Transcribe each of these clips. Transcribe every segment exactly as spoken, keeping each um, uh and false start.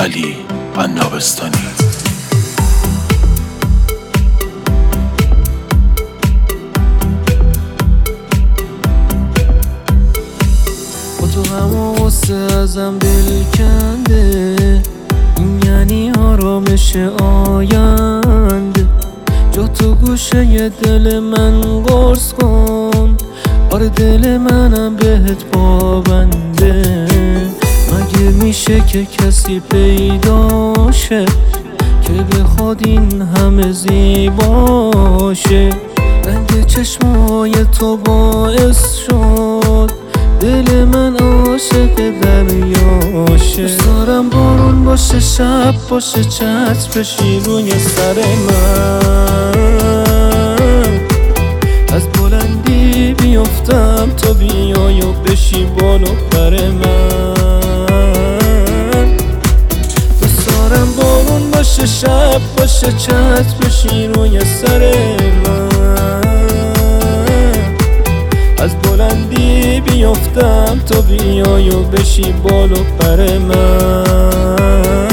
علی عنابستانی. با تو همه غصه ازم دل کنده، این یعنی آرامش آینده. جا تو گوشه ی دل من قرص کن، آره دل منم بهت پابنده. مگه میشه که کسی پیدا شه که بخواد این همه زیباشه؟ رنگ چشمای تو باعث شد دل من عاشق دریاشه. دوست دارم بارون باشه، شب باشه، چتر بشی روی سر من، از بلندی بیفتم تا بیای و بشی بالا پر من. دوست دارم بارون باشه، شب باشه، چتر بشی روی سر من، از بلندی بیفتم تا بیای و بشی بالا پر من.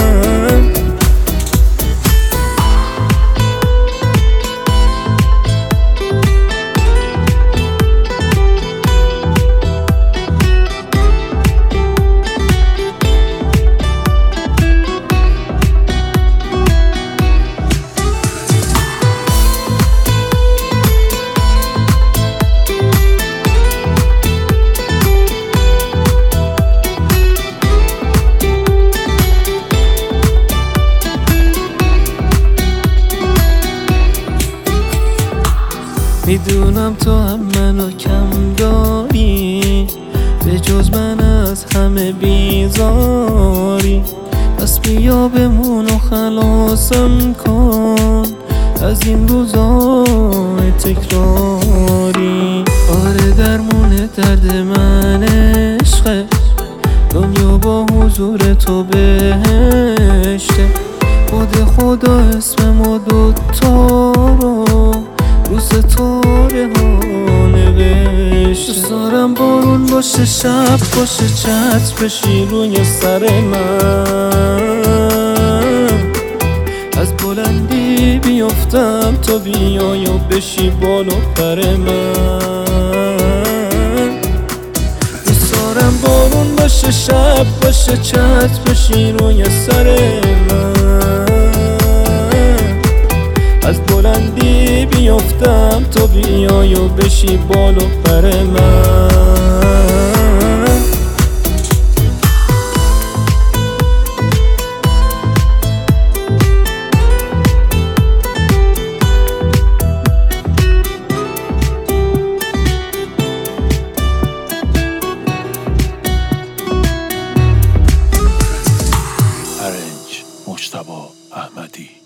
میدونم تو هم منو کم داری، به جز من از همه بیزاری. پس بیا بمون و خلاصم کن از این روزای تکراری. آره درمون درد من عشقه، دنیا با حضور تو بهشته. خود خدا اسم ما دوتا رو رو ستاره ها نوشته. دوست دارم بارون باشه، شب باشه، چتر بشی روی سر من، از بلندی بیفتم تا بیای و بشی بالا پر من. دوست دارم بارون باشه، شب باشه، چتر بشی روی سر من، از بلندی بیفتم تا بیای و بشی بالا پر من. ارنج مجتبی احمدی.